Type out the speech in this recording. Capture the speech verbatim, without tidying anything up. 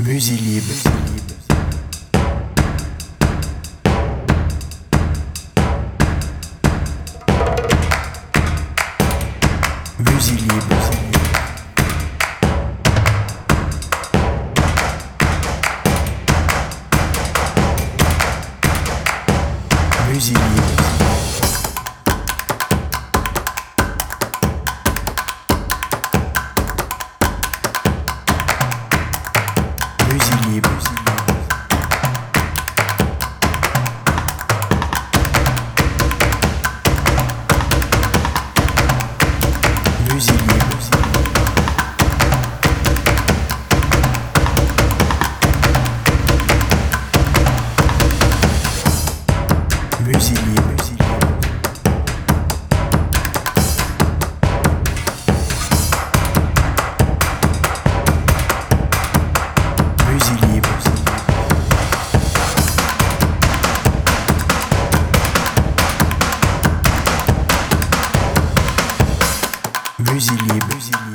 Musique libre. Musique libre. Musique libre. Musique libre. Musique libre. Musique libre. Musique libre. Musique libre.